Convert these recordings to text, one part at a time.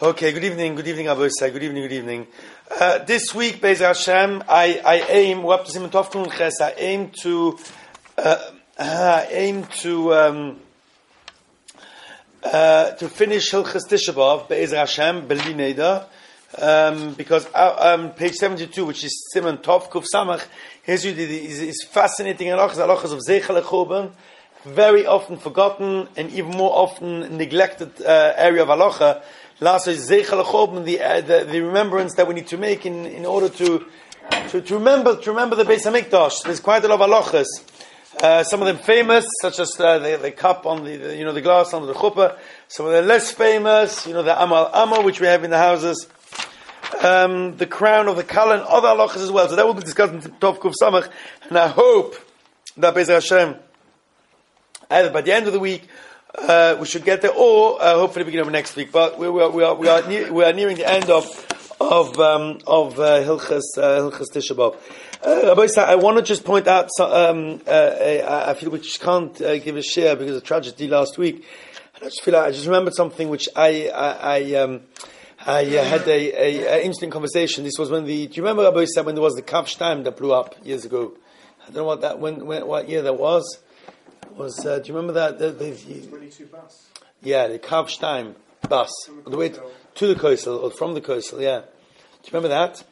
Okay, good evening, Abu Isai, good evening. This week, Be'ez Hashem, I aim, we're up to Simon Tov Nun Ches, I aim to finish Hilchas Tisha B'Av, Be'ez Hashem, Beli Neder, because page 72, which is Simon Tov Kuf Samach, is fascinating halachas of Zeichel HaChurban, very often forgotten and even more often neglected area of halacha. Last is Zeichel HaChurban, the remembrance that we need to make in order to remember the Beis Hamikdash. There's quite a lot of halachas. Some of them famous, such as the cup on the glass under the chuppah. Some of them less famous, the Amal, which we have in the houses. The crown of the Kala and other halachas as well. So that will be discussed in Tov Kuf Samach. And I hope that Be'ez Hashem, either by the end of the week, we should get there, or hopefully beginning of next week. But we are nearing the end of Hilchas Tisha B'Av. Rabbi Isai, I want to just point out. I feel we just can't give a share because of tragedy last week. And I just feel I just remembered something which I had a interesting conversation. This was when do you remember, Rabbi Isai, when there was the Kav Shtaim that blew up years ago? I don't know what year that was. Do you remember that? The 22 bus. Yeah, the Kav Shtaim bus. The way to the coastal, or from the coastal, yeah. Do you remember that?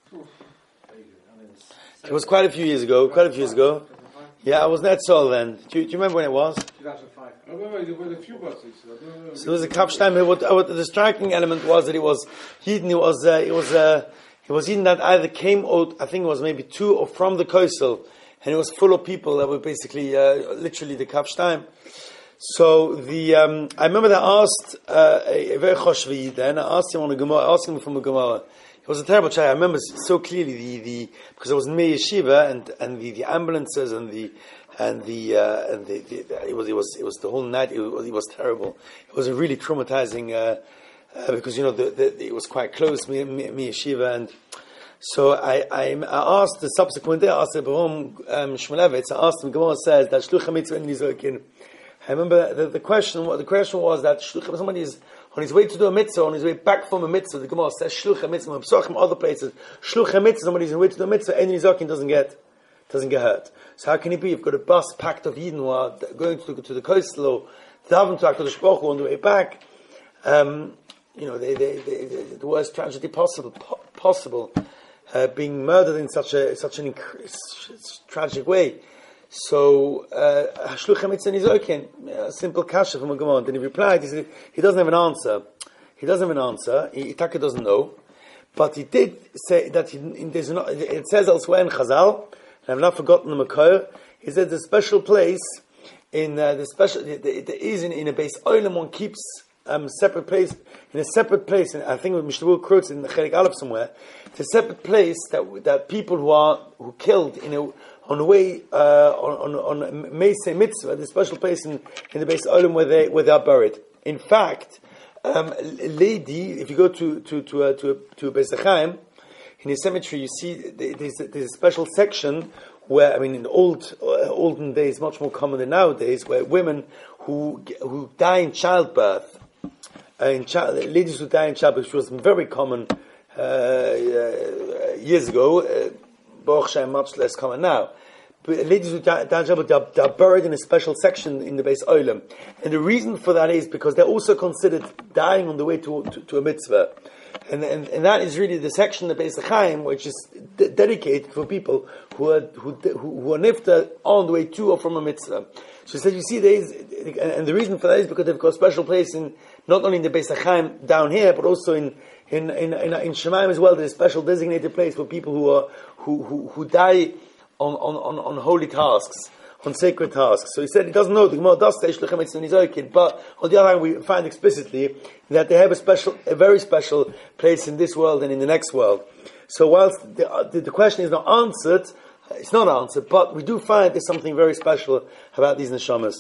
It was quite a few years ago. Yeah, I was not so then. Do you remember when it was? 2005. I remember there were a few buses. So there was a Kav Shtaim. The striking element was that it was Yidden. It was Yidden that either came out, I think it was maybe to or from the coastal. And it was full of people that were basically, literally the Kav Shtaim. So I remember that I asked a very choshvi then. I asked him on a Gemara. I asked him from a Gemara. It was a terrible child. I remember so clearly because I was in Meir Yeshiva and the ambulances and it was the whole night. It was terrible. It was a really traumatizing because it was quite close Meir Yeshiva. And so I asked the subsequent day. I asked Abraham Shmulevitz. I asked him. Gemara says that shluch hamitzvah and nizokin. I remember the question. What the question was that somebody is on his way to do a mitzvah, on his way back from a mitzvah. The Gemara says shluch hamitzvah. Psachim other places shluch hamitzvah. Somebody's on his way to do a mitzvah and nizokin doesn't get hurt. So how can it be? You've got a bus packed of Yidden who are going to the coastal or daven to HaKadosh Baruch Hu on the way back. The worst tragedy possible. Being murdered in such an tragic way. So, Shluch HaMitzvah Nizokin, simple kasha from a Gemara. Then he replied, he said, he doesn't have an answer. Itaka doesn't know. But he did say that it says elsewhere in Chazal, and I've not forgotten the Makor, he said the special place in there is in a base oilam one keeps separate place, and I think Mr. Will quotes in the Chelik Aleph somewhere. It's a separate place that people who killed on the way on Meisei Mitzvah, the special place in the base Olam where they are buried. In fact, lady, if you go to Beis Chaim, in the cemetery, you see there's a special section where, in olden days, much more common than nowadays, where women who die in childbirth. Ladies who die in childbirth, which was very common years ago, Baruch Hashem, much less common now. But ladies who die in childbirth, they're buried in a special section in the Beis Olam. And the reason for that is because they're also considered dying on the way to a mitzvah. And that is really the section of Beis Chaim, which is dedicated for people who are nifta on the way to or from a mitzvah. So he said, you see, and the reason for that is because they've got a special place not only in the Beis Chaim down here, but also in Shemaim as well. There's a special designated place for people who die on holy tasks, on sacred tasks. So he said he doesn't know. The Gemara does say shluch hamitzvah nizokin, but on the other hand, we find explicitly that they have a very special place in this world and in the next world. So whilst the question is not answered, it's not answered, but we do find there's something very special about these neshamas.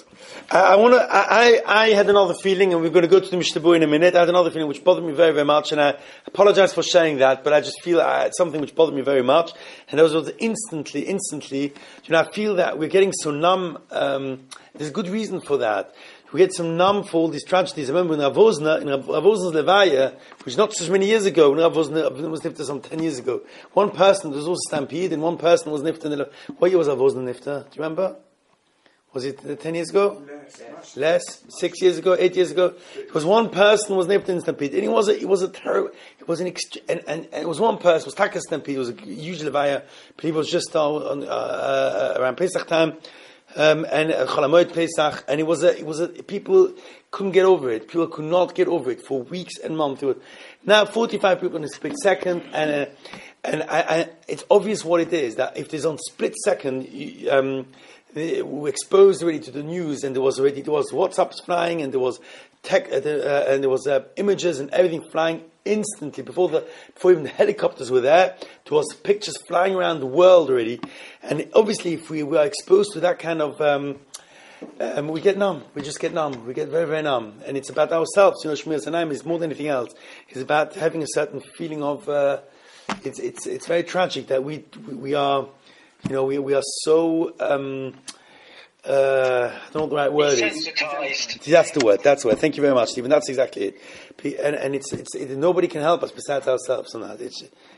I had another feeling, and we're going to go to the Mishtabu in a minute. I had another feeling which bothered me very, very much, and I apologize for sharing that, but I just feel it's something which bothered me very much, and that was instantly, I feel that we're getting so numb. There's a good reason for that. we get some numb for all these tragedies. I remember in Rav Wosner's Levaya, which is not so many years ago, when Rav Wosner was nifter some 10 years ago, one person, there was also stampede, and one person was nifter. What year was Rav Wosner nifter? Do you remember? Was it 10 years ago? Less. 6 years ago? 8 years ago? It was one person was nifter in stampede, and it was a terrible, it was an and it was one person, it was Taka stampede, it was a huge Levaya, but he was just around Pesach time, and Chol HaMoed Pesach, and it was a people couldn't get over it. People could not get over it for weeks and months. Now 45 people in a split second, and it's obvious what it is. That if there's on split second, we exposed already to the news, and there was WhatsApps flying, and there was and there was images and everything flying instantly before even the helicopters were there. There was pictures flying around the world already, and obviously, if we were exposed to that kind of, we get numb. We just get numb. We get very, very numb, and it's about ourselves. Shmiras Einayim is more than anything else. It's about having a certain feeling of. It's very tragic that we are, we are so. I don't know what the right word is. That's the word. Thank you very much, Stephen. That's exactly it. And it's nobody can help us besides ourselves on that.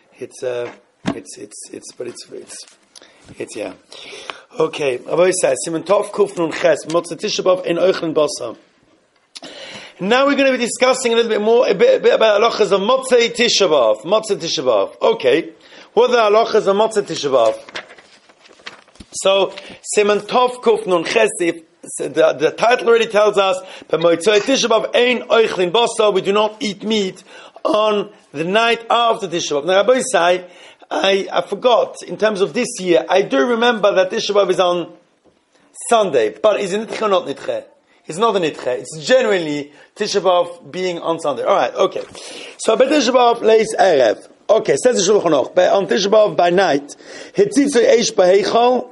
It's yeah. Okay. Rabbi says Simon Tov Kuf Nun Ches Motzei Tisha B'Av in Oichlen Basar. Now we're going to be discussing a little bit more, a bit about halachas of Motzei Tisha B'Av. Motzei Tisha B'Av. Okay. What are the halachas of Motzei Tisha B'Av? So, Siman Tov Kuf Nun Ches, the title already tells us, B'Motzei Tisha B'Av Ein Oichlin Basar, we do not eat meat on the night after Tisha B'Av. Now, Rabbi Say, I forgot, in terms of this year, I do remember that Tisha B'Av is on Sunday, but is it Nitche or not Nitche? It's not a Nitche, it's genuinely Tisha B'Av being on Sunday. Alright, okay. So, Bei Tisha B'Av Leis Erev. Okay, says the Shulchan Aruch, on Tisha B'Av by night, Hitzitzei Eish B'Heichal,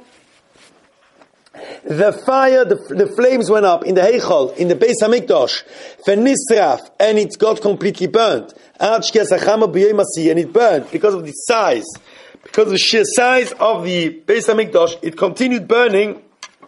the fire, the flames went up in the Heichal, in the Beis HaMikdash, V'nisraf, and it got completely burnt. And it burned because of the size, because of the sheer size of the Beis HaMikdash, it continued burning.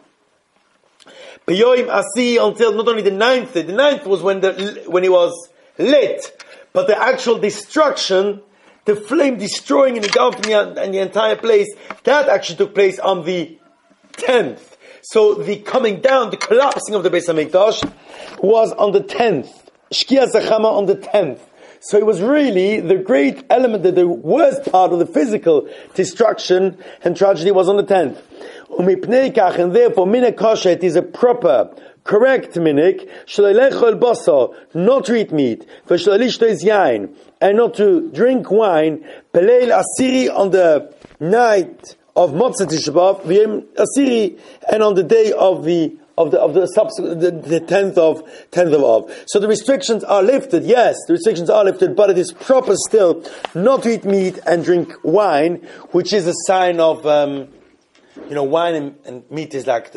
B'yoim Asi until not only the ninth was when it was lit, but the actual destruction, the flame destroying and engulfing the entire place, that actually took place on the 10th. So the coming down, the collapsing of the Beis HaMikdash was on the 10th. Shkia Zachama on the 10th. So it was really the great element, the worst part of the physical destruction and tragedy was on the 10th. And therefore, minik kosher, it is a proper, correct minik, not to eat meat, and not to drink wine, Peleil Asiri on the night of Motzei Tisha B'Av, V'yem Asiri, and on the day of the subsequent, the 10th of Av. So the restrictions are lifted, yes, the restrictions are lifted, but it is proper still not to eat meat and drink wine, which is a sign of, wine and meat is like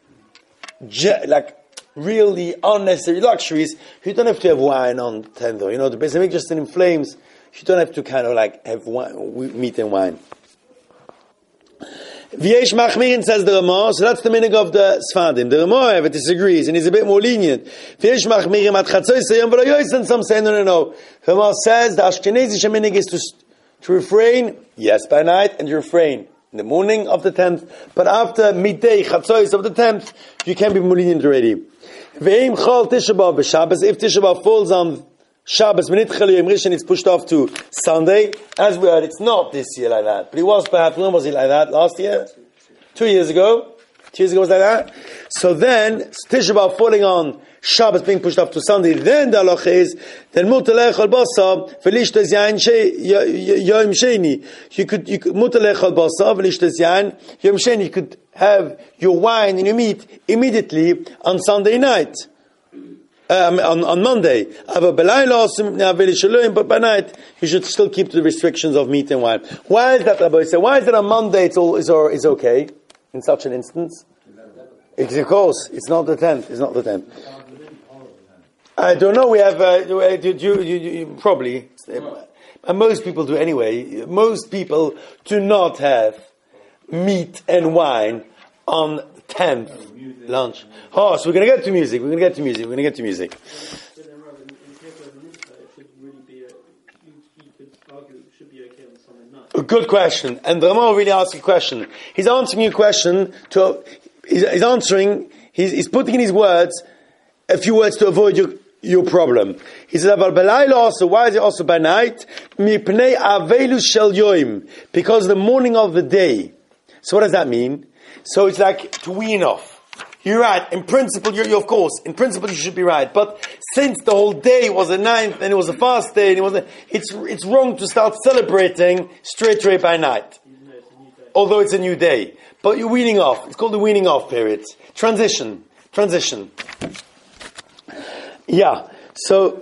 really unnecessary luxuries. You don't have to have wine on 10th, the Beis HaMikdash just in flames, you don't have to kind of have meat and wine. V'yesh machmirin, says the Ramah, so that's the minig of the Sfadim. The Ramah, however, disagrees, and he's a bit more lenient. V'yesh machmirin at chatzos sayim v'lo yoysen, some say no. The Ramah says the Ashkenazi minig is to refrain, yes, by night, and to refrain in the morning of the 10th, but after midday, chatzos of the 10th, you can be more lenient already. V'eim chol Tisha B'Av b'Shabbos, if Tisha B'Av falls on Shabbos, Minit Chaliyim Rishon, it's pushed off to Sunday. As we heard, it's not this year like that. But it was perhaps, when was it like that? Last year? 2 years ago? 2 years ago was like that? So then, Tisha B'Av falling on Shabbos being pushed off to Sunday, then the halacha is, then Mutar Le'echol Basar, V'lishtos Yain Yom Sheni. You could Mutar Le'echol Basar, V'lishtos Yain Yom Sheni. You could have your wine and your meat immediately on Sunday night. On Monday, but by night you should still keep the restrictions of meat and wine. Why is that, Rabbi? Why is it on Monday is okay in such an instance? It's of course it's not the 10th. It's not the 10th. I don't know. We have you probably, and most people do anyway. Most people do not have meat and wine on 10th, lunch. Oh, so we're going to get to music. We're going to get to music. We're going to get to music. But then, rather, in case of the mitzvah, it should really be you could argue it should be okay on Sunday night. A good question. And the Rama really asks a question. He's answering your question he's answering, he's putting in his words a few words to avoid your problem. He says, "Aval belayla also." Why is it also by night? Mipnei avelus shel yoim, because the morning of the day. So what does that mean? So it's like to wean off. You're right. In principle, you're of course. In principle, you should be right. But since the whole day was a ninth and it was a fast day, and it's wrong to start celebrating straight away by night. Although it's a new day, but you're weaning off. It's called the weaning off period. Transition. Yeah. So.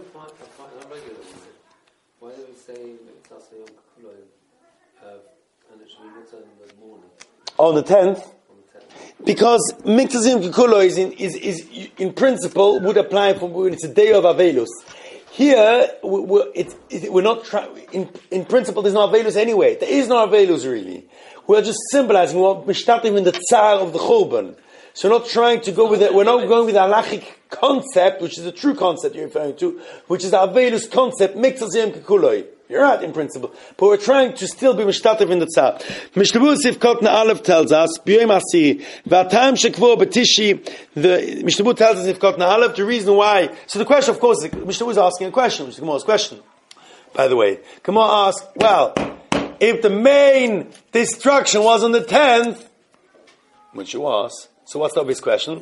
Why do we say Mitzvah Yom Kippur and it should be Mitzvah in the morning? On the 10th. Because Mitzvah Yom Kippur is in principle would apply for when it's a day of Avelus. Here we're not in principle there's no Avelus anyway. There is no Avelus really. We're just symbolizing what Mishtatim in the Tsar of the Churban. So we're not trying to go with it. We're not going with the halachic concept, which is a true concept you're referring to, which is the Avelus concept. Mitzvah Yom Kippur. You're right in principle, but we're trying to still be mishtatev in the tzar. Mishnah Sifkot Aleph tells us, B'yom Asiri, V'atam shekvo b'tishi. The Mishnah tells us Sifkot Aleph the reason why. So the question, of course, Mishnah is asking a question, which is Gemara's question. By the way, Gemara asks, well, if the main destruction was on the 10th, which it was, so what's the obvious question?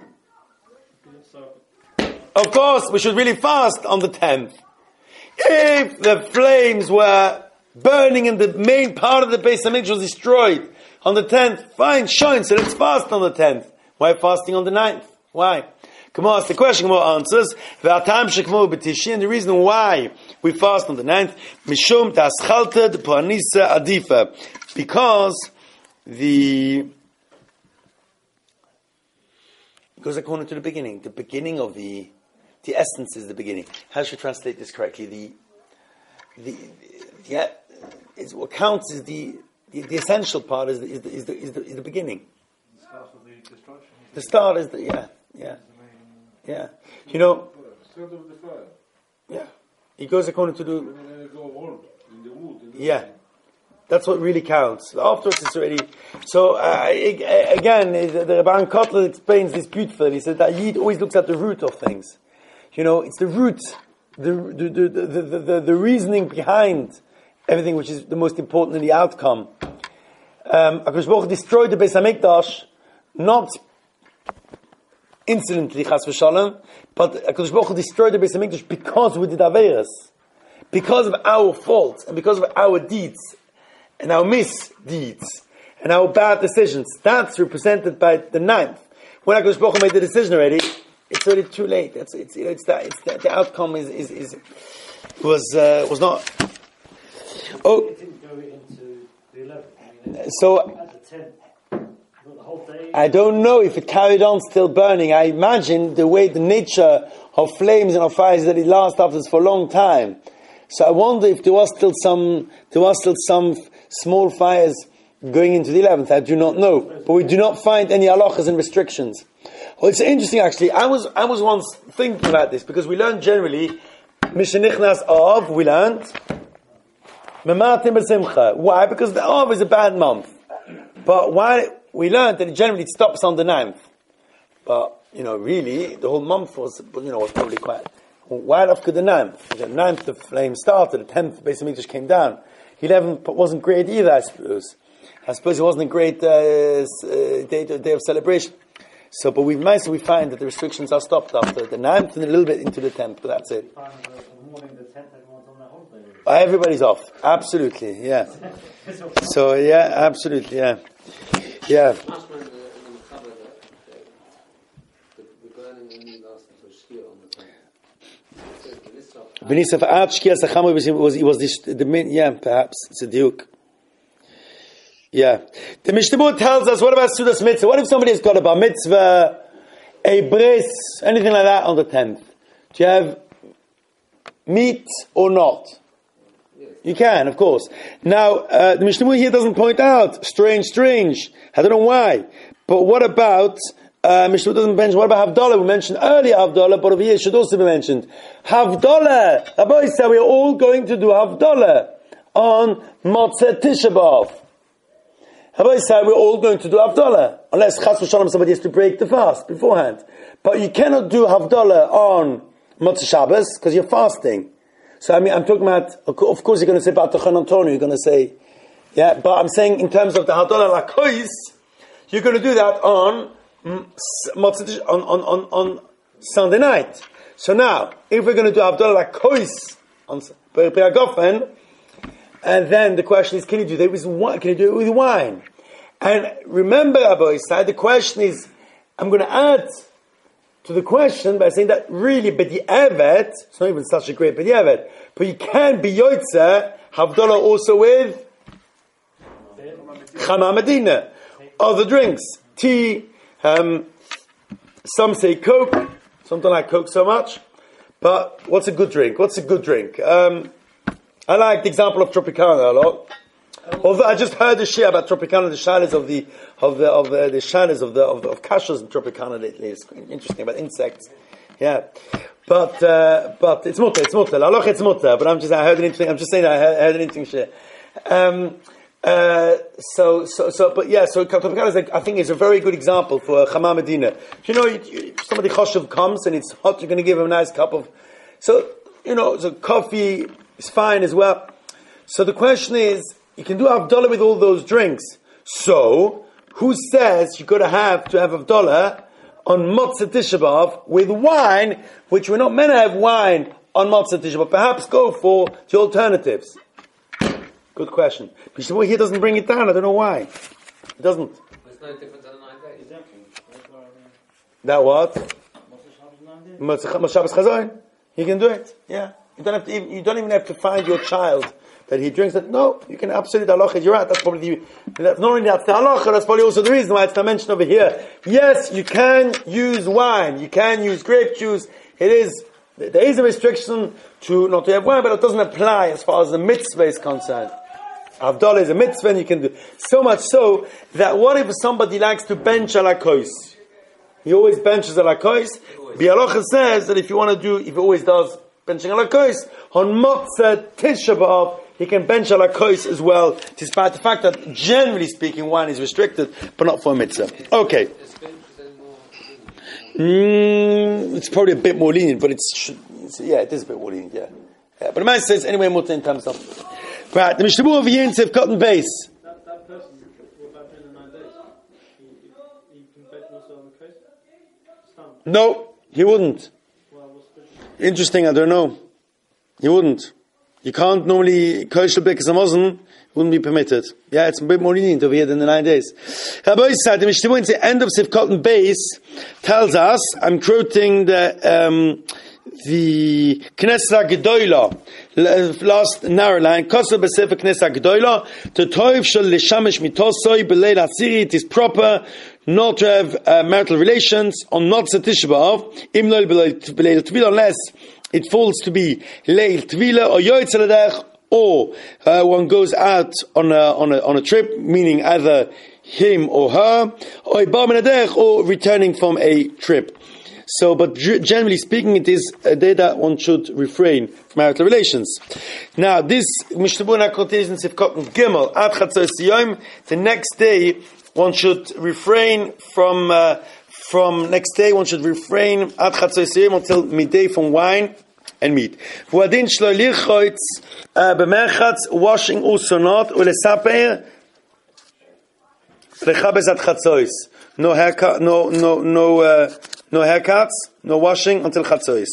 Of course, we should really fast on the 10th. If the flames were burning and the main part of the Beis Hamikdash was destroyed on the 10th, fine, shine, so let's fast on the 10th. Why fasting on the 9th? Why? Gemara asks the question, Gemara answers, and the reason why we fast on the 9th, Mishum Taschalta de Parnisa Adifa, because it goes according to the beginning of the essence is the beginning. How should we translate this correctly? What counts is the essential part is the beginning. The start of the destruction. The start is yeah. You know. Start of the fire. Yeah. It goes according to the. When they go old in the wood. Yeah. That's what really counts. Afterwards, it's already. So again, the Rabban Kotler explains this beautifully. He said that Yid always looks at the root of things. You know, it's the root, the reasoning behind everything, which is the most important in the outcome. HaKadosh Baruch Hu destroyed the Beis Hamikdash, not incidentally, Chas v'Shalom, but HaKadosh Baruch Hu destroyed the Beis Hamikdash because we did Averas, because of our faults, and because of our deeds, and our misdeeds, and our bad decisions. That's represented by the 9th. When HaKadosh Baruch Hu made the decision already, it's already too late. The outcome was not. Oh, It didn't go into the 11th. So At the 10th, the whole day. I don't know if it carried on still burning. I imagine the nature of flames and of fires is that it lasts afterwards for a long time. So I wonder if there was still some small fires going into the 11th. I do not know, but we do not find any halachas and restrictions. Well, it's interesting actually. I was once thinking about this because we learned generally Mishenichnas Av. We learned Mematim B'Simcha. Why? Because the Av is a bad month. But why we learned that generally it stops on the 9th. But really, the whole month was probably quite. Why after the 9th? The 9th the flame started. The 10th Beis Hamikdash came down. 11th wasn't great either. I suppose it wasn't a great day of celebration. So, but we find that the restrictions are stopped after the 9th and a little bit into the 10th, but that's it. The morning of the 10th, everyone's on their holiday. Everybody's off. Absolutely, yeah. So, yeah, absolutely, yeah. Yeah. Last one in the cover the burning only lasted for Shkia on the 10th. Benisa for Ad Shkia Sachama was the main, yeah, perhaps, it's a duke. Yeah. The Mishnah tells us, what about Sudas Mitzvah? What if somebody has got a bar mitzvah, a bris, anything like that on the 10th? Do you have meat or not? Yes. You can, of course. Now, the Mishnah here doesn't point out, strange. I don't know why. But what about Mishnah doesn't mention? What about Havdalah? We mentioned earlier Havdalah, but over here it should also be mentioned. Havdalah. Rabbi said we are all going to do Havdalah on Motzei Tisha B'Av. Rabbi said we're all going to do Havdalah, unless Chas v'Shalom somebody has to break the fast beforehand. But you cannot do Havdalah on Motzei Shabbos because you're fasting. So I mean, I'm talking about. Of course, you're going to say B'Atachan Antonu. You're going to say, yeah. But I'm saying in terms of the Havdalah Lakois, you're going to do that on on Sunday night. So now, if we're going to do Havdalah Lakois on Be'agofen, and then the question is, can you do that with wine? Can you do it with wine? And remember, Rabbi Yisai, the question is, I'm going to add to the question by saying that really, B'di'evet, it's not even such a great B'di'evet, but you can be Yotzeh, Havdalah also with Chama Medina, other drinks, tea, some say Coke, some don't like Coke so much, but what's a good drink? What's a good drink? I like the example of Tropicana a lot. Although I just heard the share about Tropicana, the shalas of the shalas of kashas in Tropicana lately. It's interesting about insects. Yeah, but it's mutter. Aloch it's mutter. But I heard an interesting. I'm just saying that I heard an interesting share. So Tropicana is I think is a very good example for Chama Medina. You know, somebody choshev comes and it's hot. You're going to give him a nice cup of. So coffee is fine as well. So the question is, you can do Havdalah with all those drinks. So, who says you've got to have Havdalah on Motzei Tisha B'Av with wine, which we're not meant to have wine on Motzei Tisha B'Av? Perhaps go for the alternatives. Good question. But he doesn't bring it down. I don't know why. He doesn't. There's no difference in the 9 days. That what? Motzei Shabbos Chazon. He can do it. Yeah. You don't even have to find your child that he drinks it. No, you can absolutely halacha. You're right. That's probably not only that's the halacha. That's probably also the reason why it's not mentioned over here. Yes, you can use wine. You can use grape juice. There is a restriction not to have wine, but it doesn't apply as far as the mitzvah is concerned. Havdalah is a mitzvah, and you can do so much so that what if somebody likes to bench a lakois? He always benches a lakois. Bialocha says that if he always does benching a lakois on Motzei Tisha B'Av, he can bench a lakois as well, despite the fact that generally speaking wine is restricted, but not for a mitzvah. Okay. It's probably a bit more lenient, but it is a bit more lenient, yeah. But the man says anyway mutter in terms of. Right, the Mishnah over here in cotton base. That person, what about during the 9 days? He can bench also on the coast? Stand? No, he wouldn't. Well, what's Interesting, I don't know. He wouldn't. You can't normally, kosher because Amazon wouldn't be permitted. Yeah, it's a bit more lenient over here than the 9 days. Rabbi said, the Mishnah at the end of Sivkot base tells us, I'm quoting the Knesset Gedoyla, last narrow line, Kosa B'Sefer Knesset Gedoyla, to Toiv Shel Lishamesh Mitosoi B'Leil Asiri, it is proper not to have marital relations on Motzei Tisha B'Av, Im Lo B'Leil Tvila, unless it falls to be Leil Tvila or Yoytze Ledech, or one goes out on a trip, meaning either him or her, or Ibar Min Hadech, or returning from a trip. So, but generally speaking, it is a day that one should refrain from marital relations. Now, this Mishnah continues in Sivkot Gimel Ad Chatzos Yom. The next day, one should refrain from next day. One should refrain Ad Chatzos Yom until midday from wine and meat. V'adin shlo lichotz b'merchatz, washing also not ulesaper lechabez ad chatzos. No haircut, no haircuts, no washing until Chatzos.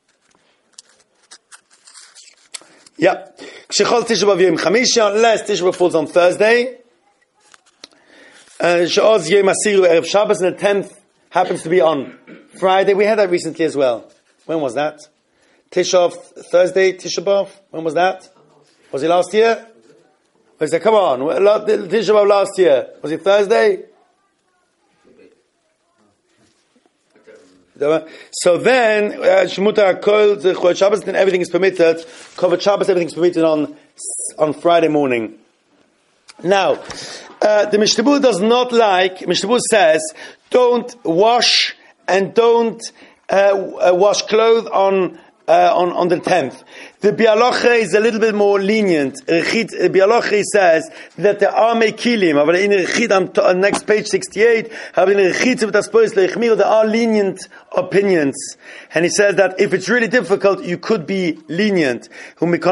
Yeah. Kshechol Tisha B'Av Yom Chamisha, unless Tisha B'Av falls on Thursday. She'oz Yom Asiru Erev Shabbos, and the 10th happens to be on Friday. We had that recently as well. When was that? Thursday, Tisha B'Av? When was that? Was it last year? Was it, come on, Tisha B'Av last year. Was it Thursday? So then, Shmuta Kol Chol Shabbos, then everything is permitted. Kovat Shabbos, everything is permitted on Friday morning. Now, The Mishnah Berurah does not like, Mishnah Berurah says, don't wash and don't wash clothes on the 10th. The Bialoche is a little bit more lenient. Bialoche says that there are mekilim, but in Rechit on next page 68, there are lenient opinions. And he says that if it's really difficult, you could be lenient. He says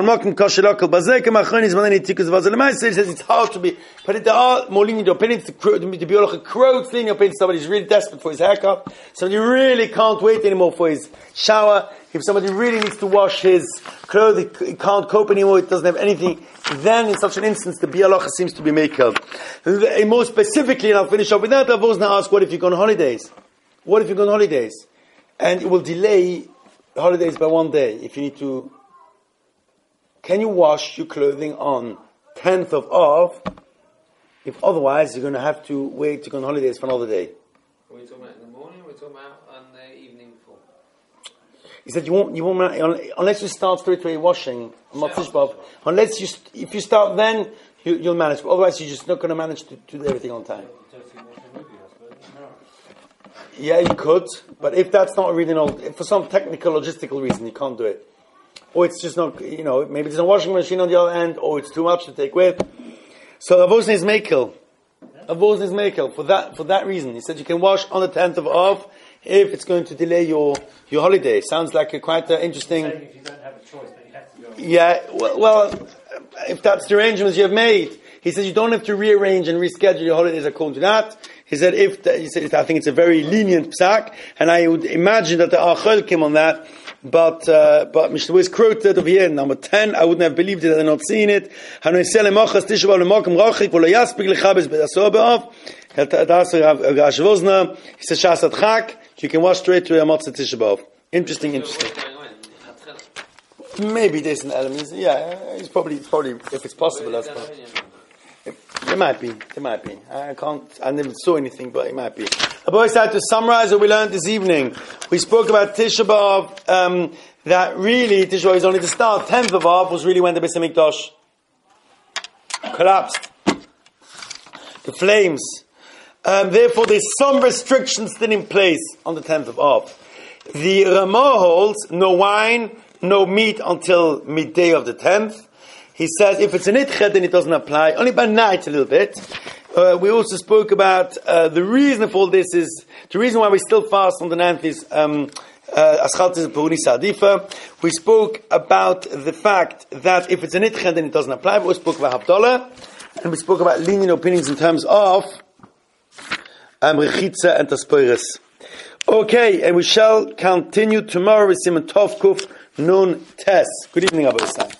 it's hard to be, but there are more lenient opinions. The Bialoche quotes lenient opinions. Somebody's really desperate for his haircut. Somebody really can't wait anymore for his shower. If somebody really needs to wash his clothes, he can't cope anymore, it doesn't have anything, then in such an instance, the Bialoche seems to be makel. More specifically, and I'll finish up with that, I've always now asked, what if you go on holidays? What if you go on holidays? And it will delay holidays by one day, if you need to. Can you wash your clothing on 10th of Av, if otherwise you're going to have to wait to go on holidays for another day? Are we talking about in the morning, or are we talking about on the evening before? He said, you won't, unless you start straight away washing, unless if you start then, you'll manage. But otherwise, you're just not going to manage to do everything on time. Yeah, you could, but if that's not really, for some technical, logistical reason, you can't do it. Or it's just not, maybe there's a washing machine on the other end, or it's too much to take with. So, Avosn is mekel. Avosn is mekel, for that reason. He said you can wash on the 10th of Av, if it's going to delay your holiday. Sounds like quite interesting. If you don't have a choice, then you have to go. Yeah, well, if that's the arrangements you have made, he says you don't have to rearrange and reschedule your holidays according to that. He said I think it's a very lenient psak, and I would imagine that there are chelkim on that. But Mishnah is quoted over here, number 10. I wouldn't have believed it had I not seen it. He says Shasat Chak. You can wash straight to a Matzah Tisha B'Av. Interesting. Maybe there's an element. Yeah, it's probably if it's possible. That's It might be. I never saw anything, but it might be. But to summarize what we learned this evening, we spoke about Tisha B'Av, that really Tisha B'Av is only the start. 10th of Av was really when the Beis Hamikdash collapsed. The flames. Therefore, there's some restrictions still in place on the 10th of Av. The Ramah holds no wine, no meat until midday of the 10th. He says if it's an itched, then it doesn't apply. Only by night a little bit. We also spoke about the reason for all this is, the reason why we still fast on the 9th is Aschaltis Puruni Sadifa. We spoke about the fact that if it's an itched, then it doesn't apply. But we spoke about Havdalah, and we spoke about lenient opinions in terms of Rechitza and Taspoiris. Okay, and we shall continue tomorrow with Simon Tov Kuf Nun Tes. Good evening, Abba.